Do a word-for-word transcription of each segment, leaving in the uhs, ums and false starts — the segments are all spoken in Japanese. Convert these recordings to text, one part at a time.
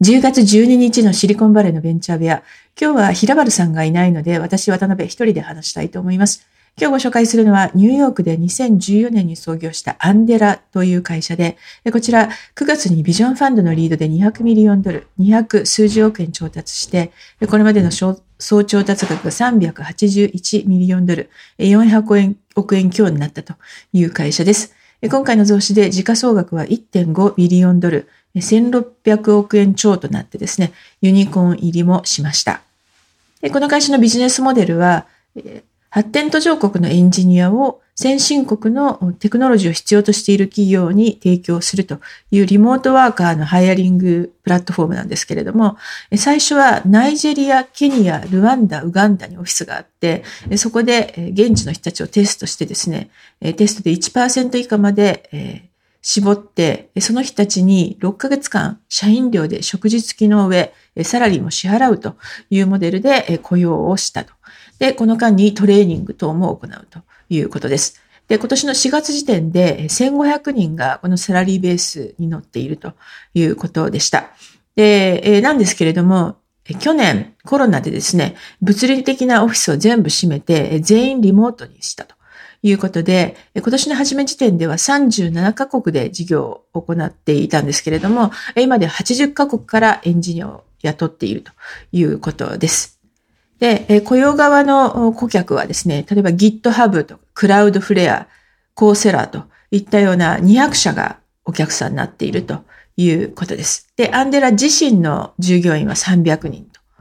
じゅうがつじゅうににちのシリコンバレーのベンチャー部屋。今日は平原さんがいないので、私渡辺一人で話したいと思います。今日ご紹介するのはニューヨークでにせんじゅうよねんに創業したアンデラという会社で、こちらくがつにビジョンファンドのリードでにひゃくミリオンドル、にひゃく数十億円調達して、これまでの総調達額がさんびゃくはちじゅういちミリオンドル、よんひゃくおくえん強になったという会社です。今回の増資で時価総額は いってんごビリオンドル、せんろっぴゃくおくえん超となってですね、ユニコーン入りもしました。この会社のビジネスモデルは、発展途上国のエンジニアを先進国のテクノロジーを必要としている企業に提供するというリモートワーカーのハイアリングプラットフォームなんですけれども、最初はナイジェリア、ケニア、ルワンダ、ウガンダにオフィスがあって、そこで現地の人たちをテストしてですね、テストで いちパーセント 以下まで絞って、その人たちにろっかげつかん社員寮で食事付きの上、サラリーも支払うというモデルで雇用をしたと。で、この間にトレーニング等も行うということです。で、今年のしがつ時点でせんごひゃくにんがこのサラリーベースに乗っているということでした。で、なんですけれども、去年コロナでですね、物理的なオフィスを全部閉めて全員リモートにしたということで、今年の初め時点ではさんじゅうななかこくで事業を行っていたんですけれども、今でははちじゅっかこくからエンジニアを雇っているということです。で、雇用側の顧客はですね、例えば GitHub とか Cloudflare、Coursera といったようなにひゃくしゃがお客さんになっているということです。で、アンデラ自身の従業員はさんびゃくにんと。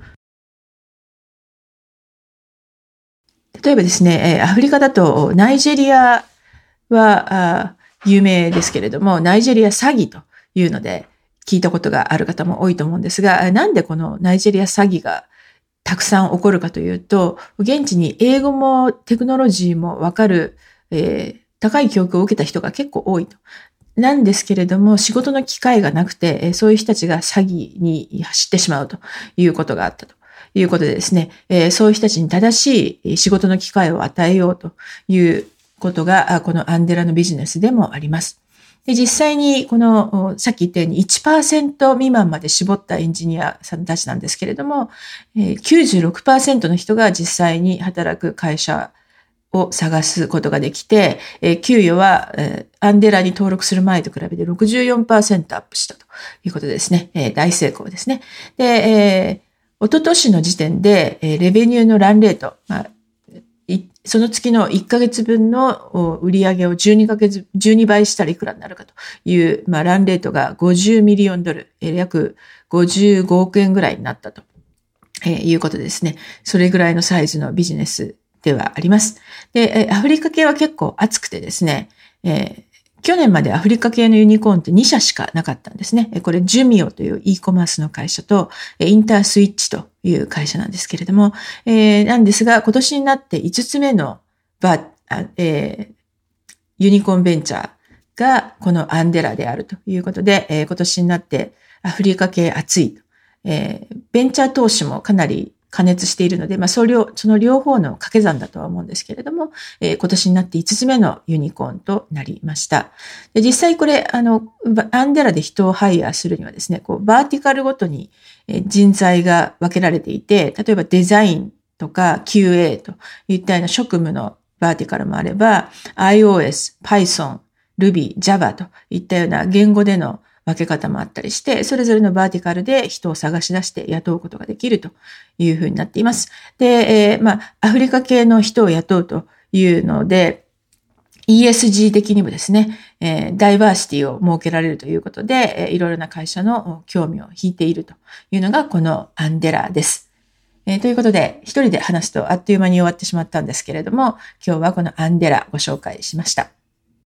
例えばですね、アフリカだとナイジェリアは有名ですけれども、ナイジェリア詐欺というので聞いたことがある方も多いと思うんですが、なんでこのナイジェリア詐欺がたくさん起こるかというと、現地に英語もテクノロジーもわかる、えー、高い教育を受けた人が結構多いと。なんですけれども、仕事の機会がなくて、そういう人たちが詐欺に走ってしまうということがあったということでですね、えー、そういう人たちに正しい仕事の機会を与えようということが、このアンデラのビジネスでもあります。で、実際にこの、さっき言ったように いちパーセント 未満まで絞ったエンジニアさんたちなんですけれども、きゅうじゅうろくパーセント の人が実際に働く会社を探すことができて、給与はアンデラに登録する前と比べて ろくじゅうよんパーセント アップしたということですね。大成功ですね。で、一昨年の時点でレベニューのランレート、まあその月のいっかげつぶんの売り上げをじゅうにかげつ、じゅうにばいしたらいくらになるかという、まあ、ランレートがごじゅうミリオンドル、約ごじゅうごおくえんぐらいになったと、えー、いうことですね。それぐらいのサイズのビジネスではあります。で、アフリカ系は結構熱くてですね、えー去年までアフリカ系のユニコーンってにしゃしかなかったんですね。これジュミオという e コマースの会社とインタースイッチという会社なんですけれども、えー、なんですが今年になっていつつめのバ、えー、ユニコーンベンチャーがこのアンデラであるということで、えー、今年になってアフリカ系熱い、えー。ベンチャー投資もかなり加熱しているので、まあ、それを、その両方の掛け算だとは思うんですけれども、えー、今年になっていつつめのユニコーンとなりました。で、実際これ、あの、アンデラで人をハイヤーするにはですね、こう、バーティカルごとに人材が分けられていて、例えばデザインとか キューエー といったような職務のバーティカルもあれば、iOS、Python、Ruby、Java といったような言語での分け方もあったりして、それぞれのバーティカルで人を探し出して雇うことができるというふうになっています。で、えー、まあ、アフリカ系の人を雇うというので、イーエスジー 的にもですね、えー、ダイバーシティを設けられるということで、えー、いろいろな会社の興味を引いているというのがこのアンデラです。えー、ということで、一人で話すとあっという間に終わってしまったんですけれども、今日はこのアンデラご紹介しました。